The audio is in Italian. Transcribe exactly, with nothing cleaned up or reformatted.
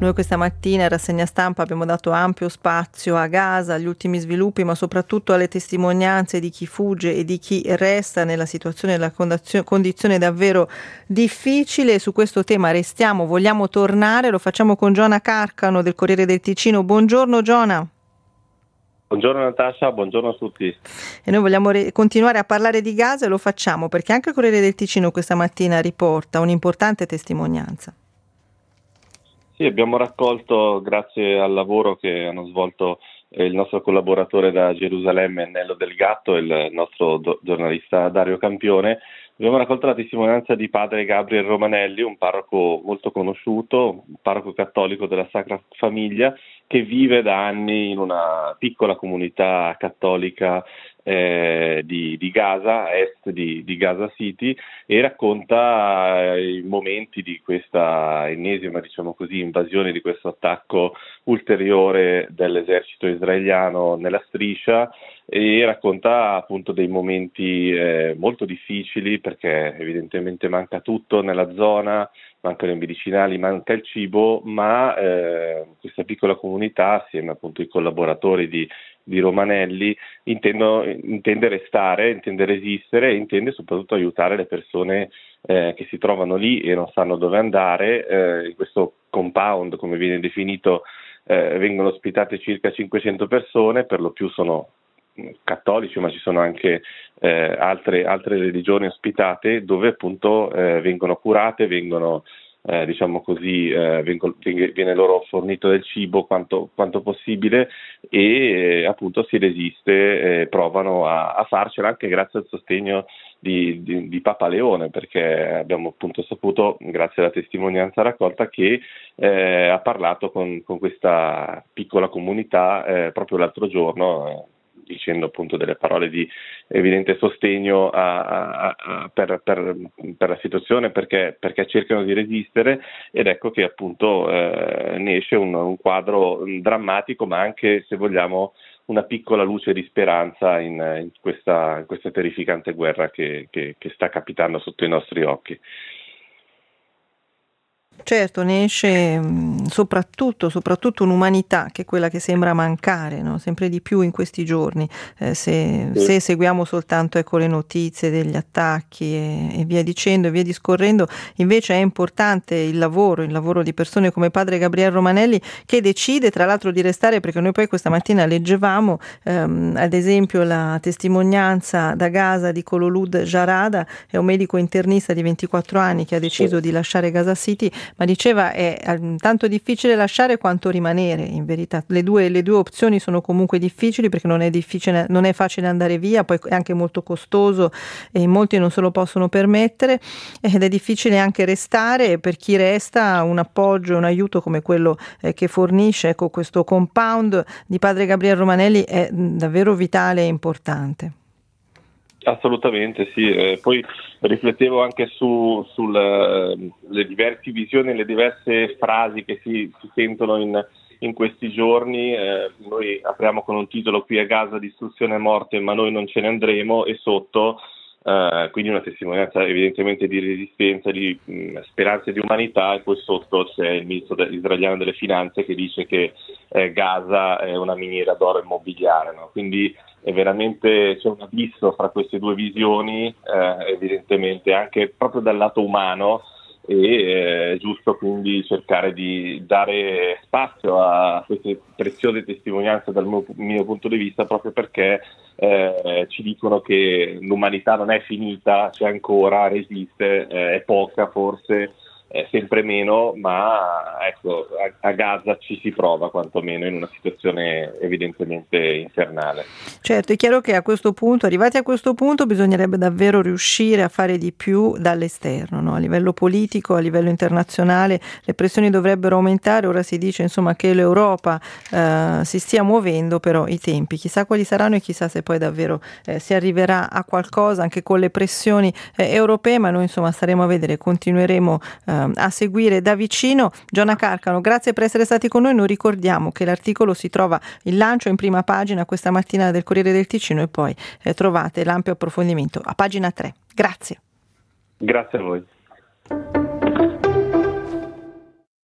Noi questa mattina in rassegna stampa abbiamo dato ampio spazio a Gaza, agli ultimi sviluppi, ma soprattutto alle testimonianze di chi fugge e di chi resta nella situazione, nella condizione davvero difficile. Su questo tema restiamo, vogliamo tornare, lo facciamo con Giona Carcano del Corriere del Ticino. Buongiorno Giona. Buongiorno Natascia, buongiorno a tutti. E noi vogliamo re- continuare a parlare di Gaza e lo facciamo perché anche il Corriere del Ticino questa mattina riporta un'importante testimonianza. Sì, abbiamo raccolto, grazie al lavoro che hanno svolto eh, il nostro collaboratore da Gerusalemme, Nello Del Gatto, e il nostro do- giornalista Dario Campione, abbiamo raccolto la testimonianza di padre Gabriel Romanelli, un parroco molto conosciuto, un parroco cattolico della Sacra Famiglia, che vive da anni in una piccola comunità cattolica eh, di, di Gaza, a est di, di Gaza City, e racconta eh, i momenti di questa ennesima, diciamo così, invasione, di questo attacco ulteriore dell'esercito israeliano nella striscia, e racconta appunto dei momenti eh, molto difficili, perché evidentemente manca tutto nella zona, mancano i medicinali, manca il cibo, ma eh, questa piccola comunità, assieme appunto ai collaboratori di, di Romanelli, intendo, intende restare, intende resistere e intende soprattutto aiutare le persone eh, che si trovano lì e non sanno dove andare. Eh, in questo compound, come viene definito, eh, vengono ospitate circa cinquecento persone, per lo più sono cattolici, ma ci sono anche eh, altre, altre religioni ospitate, dove appunto eh, vengono curate, vengono eh, diciamo così, eh, vengo, viene loro fornito del cibo quanto, quanto possibile, e eh, appunto si resiste, eh, provano a, a farcela anche grazie al sostegno di, di, di Papa Leone, perché abbiamo appunto saputo, grazie alla testimonianza raccolta, che eh, ha parlato con, con questa piccola comunità eh, proprio l'altro giorno, eh, dicendo appunto delle parole di evidente sostegno a, a, a, per, per, per la situazione, perché, perché cercano di resistere, ed ecco che appunto eh, ne esce un, un quadro drammatico, ma anche, se vogliamo, una piccola luce di speranza in, in, questa, in questa terrificante guerra che, che, che sta capitando sotto i nostri occhi. Certo, ne esce mh, soprattutto, soprattutto un'umanità che è quella che sembra mancare, no? Sempre di più in questi giorni, eh, se, Sì. se seguiamo soltanto ecco, le notizie degli attacchi e, e via dicendo e via discorrendo. Invece è importante il lavoro, il lavoro di persone come padre Gabriel Romanelli, che decide tra l'altro di restare, perché noi poi questa mattina leggevamo ehm, ad esempio la testimonianza da Gaza di Kololud Jarada, è un medico internista di ventiquattro anni che ha deciso Sì. di lasciare Gaza City, ma diceva è tanto difficile lasciare quanto rimanere. In verità le due, le due opzioni sono comunque difficili, perché non è difficile, non è facile andare via, poi è anche molto costoso e molti non se lo possono permettere, ed è difficile anche restare, e per chi resta un appoggio, un aiuto come quello eh, che fornisce ecco questo compound di padre Gabriel Romanelli è davvero vitale e importante. Assolutamente sì, eh, poi riflettevo anche su sulle uh, diverse visioni, le diverse frasi che si, si sentono in, in questi giorni. Eh, noi apriamo con un titolo: qui a Gaza distruzione e morte, ma noi non ce ne andremo, e sotto uh, quindi una testimonianza evidentemente di resistenza, di mh, speranza e di umanità, e poi sotto c'è il ministro de- israeliano delle finanze che dice che eh, Gaza è una miniera d'oro immobiliare, no? Quindi è veramente, c'è un abisso fra queste due visioni, eh, evidentemente anche proprio dal lato umano, e eh, è giusto quindi cercare di dare spazio a queste preziose testimonianze dal mio, mio punto di vista, proprio perché eh, ci dicono che l'umanità non è finita, c'è ancora, resiste, eh, è poca forse, è sempre meno, ma ecco, a, a Gaza ci si prova quantomeno in una situazione evidentemente infernale. Certo, è chiaro che a questo punto, arrivati a questo punto, bisognerebbe davvero riuscire a fare di più dall'esterno, no? A livello politico, a livello internazionale, le pressioni dovrebbero aumentare. Ora si dice insomma che l'Europa eh, si stia muovendo, però i tempi chissà quali saranno, e chissà se poi davvero eh, si arriverà a qualcosa anche con le pressioni eh, europee, ma noi insomma staremo a vedere, continueremo eh, a seguire da vicino. Giona Carcano, grazie per essere stati con noi. Noi ricordiamo che l'articolo si trova, il lancio in prima pagina questa mattina del Corriere del Ticino, e poi eh, trovate l'ampio approfondimento a pagina tre. Grazie. Grazie a voi.